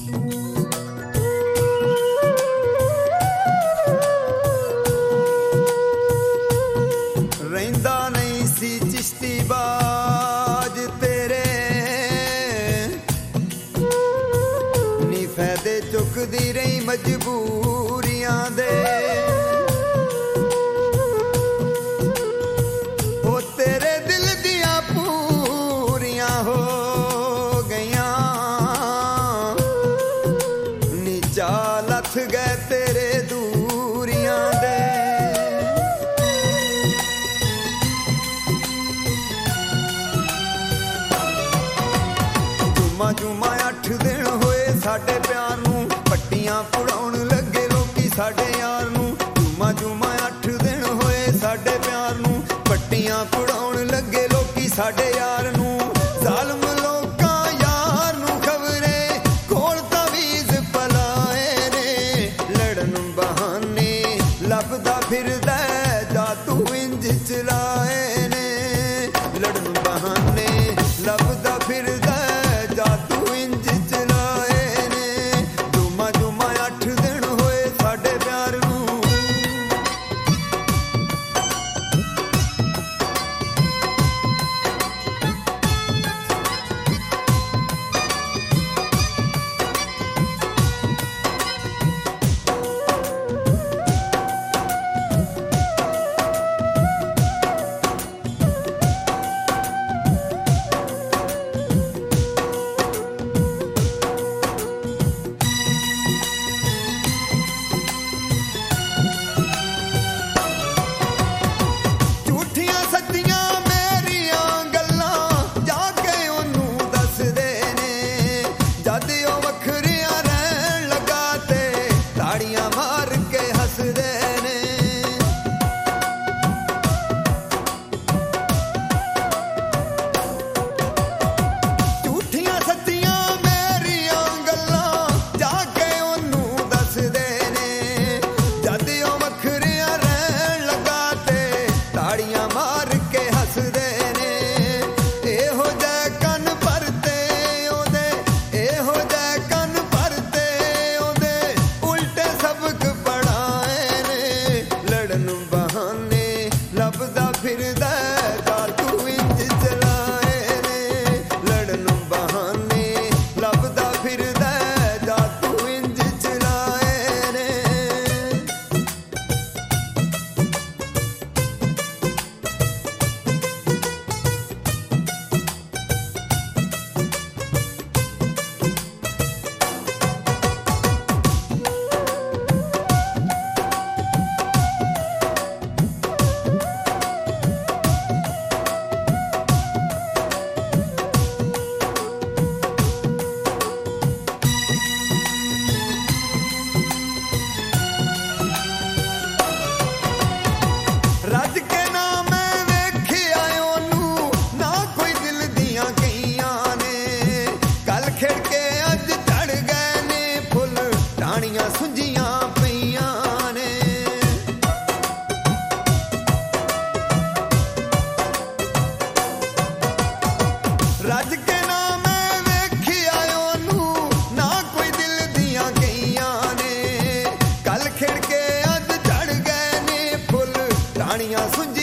ਰਹਿੰਦਾ ਨਹੀਂ ਸੀ ਚਿਸ਼ਤੀ ਬਾਜ ਤੇਰੇ ਨੀ ਫਾਇਦੇ ਚੁੱਕਦੀ ਰਹੀ ਮਜਬੂਰੀਆਂ ਦੇ ਉਹ ਤੇਰੇ ਦਿਲ ਦੀਆਂ ਪੂਰੀਆਂ ਹੋ ਗਈਆਂ ਨੀ ਚਾਲ ਲੱਥ ਗਏ ਤੇਰੇ ਦੂਰੀਆਂ ਦੇ ਜੁਮਾ 8 ਦਿਨ ਹੋਏ ਸਾਡੇ ਪਿਆਰ ਨੂੰ ਪੱਟੀਆਂ ਪੁੜਾਉਣ ਲੱਗੇ ਲੋਕੀ ਸਾਡੇ ਯਾਰ ਨੂੰ ਜੁਮਾ 8 ਦਿਨ ਹੋਏ ਸਾਡੇ ਪਿਆਰ ਨੂੰ ਪੱਟੀਆਂ ਪੁੜਾਉਣ ਲੱਗੇ ਲੋਕੀ ਸਾਡੇ ਯਾਰ ਨੂੰ ਜ਼ਾਲਮ ਲੋਕਾਂ ਯਾਰ ਨੂੰ ਖਬਰੇ ਕੋਲ ਤਾਵੀਜ਼ ਪਲਾਏ ਨੇ ਲੜਨ ਬਹਾਨੇ ਲੱਭਦਾ ਫਿਰਦਾ ਜਾ ਤੂੰ ਇੰਜ ਚਲਾਏ ਨੇ ਲੜਨ ਬਹਾਨੇ ਲੱਭਦਾ ਫਿਰਦਾ ਲੱਭਦਾ ਫਿਰਦਾ ਜਾ ਤੂੰ ਇੰਜ ਚਲਾਏ ਨੇ ਲੜਨ ਬਹਾਨੇ ਲੱਭਦਾ ਫਿਰਦਾ ਜਾ ਤੂੰ ਇੰਜ ਚਲਾਏ ਨੇ ਰੱਜ ਕੇ ਨਾ ਮੈਂ ਵੇਖਿਆ ਉਹਨੂੰ ਨਾ ਕੋਈ ਦਿਲ ਦੀਆਂ ਗਈਆਂ ਨੇ ਕੱਲ ਖਿੜ ਕੇ ਅੱਜ ਝੜ ਗਏ ਨੇ ਫੁੱਲ ਟਾਹਣੀਆਂ ਸੁੰਝੀਆਂ ਪਈਆਂ ਨੇ ਰੱਜ ਕੇ ਨਾ ਮੈਂ ਵੇਖਿਆ ਉਹਨੂੰ ਨਾ ਕੋਈ ਦਿਲ ਦੀਆਂ ਗਈਆਂ ਨੇ ਕੱਲ ਖਿੜ ਕੇ ਅੱਜ ਝੜ ਗਏ ਨੇ ਫੁੱਲ ਟਾਹਣੀਆਂ ਸੁੰਝੀਆਂ